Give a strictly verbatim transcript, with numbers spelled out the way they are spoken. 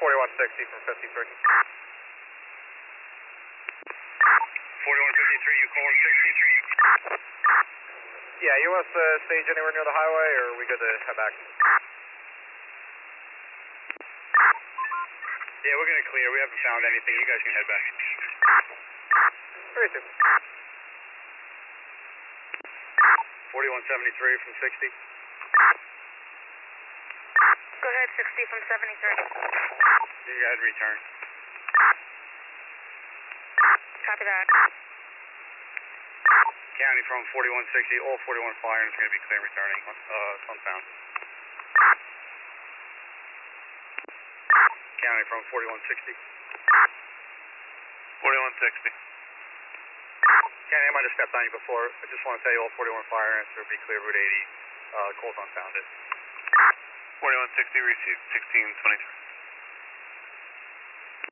forty-one sixty from fifty-three. forty-one fifty-three, you calling sixty? Yeah, you want us to stage anywhere near the highway, or are we good to head back? Yeah, we're going to clear. We haven't found anything. You guys can head back. Very soon. forty-one seventy-three from sixty. Go ahead, sixty from seventy-three. You go ahead and return. Copy that. County from forty-one sixty, all forty-one fire is going to be clear returning. Uh, unfound. County from forty-one sixty. forty-one sixty. County, I might have stepped on you before. I just want to tell you all forty-one fire ants will be clear Route eighty. Uh, calls unfounded. forty-one sixty received sixteen twenty-three.